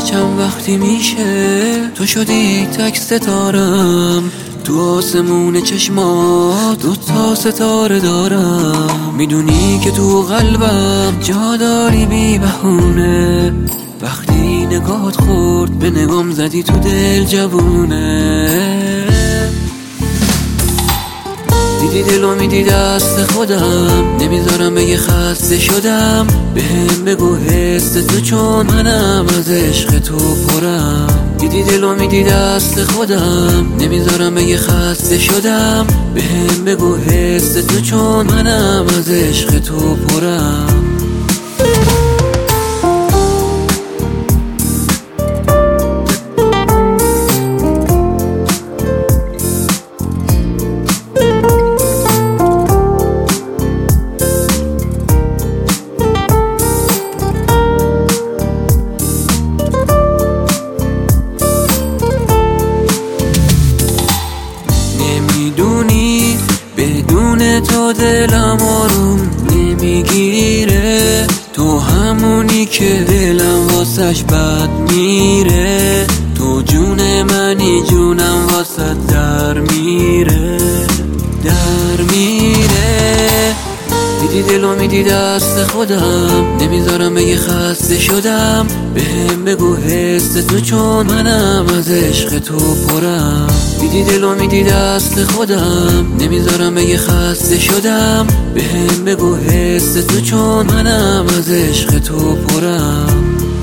چند وقتی میشه تو شدی تک ستارم، تو آسمون چشمات 2 ستاره دارم. میدونی که تو قلبم جا داری بی بهونه، وقتی نگاهت خورد به نگام زدی تو دل جوونه. دیدی دلو میدی دست خودم، نمیذارم بگه خسته شدم. بهم بگو حس تو چون منم از عشق تو پرم. دیدی دلو میدی دست خودم، نمیذارم بگه خسته شدم. بهم بگو حس تو چون منم از عشق تو پرم. نمیدونی بدون تو دلم آروم نمیگیره، تو همونی که دلم واسش بد میره. تو جون منی جونم واسه در میره، در میره. دیدی دلو میدی دست خودم، نمیذارم بگه خسته شدم. بهم بگو حس تو چون منم از عشق تو پرم. دیدی دلو میدی دست خودم، نمیذارم بگه خسته شدم. بهم بگو حس تو چون منم از عشق تو پرم.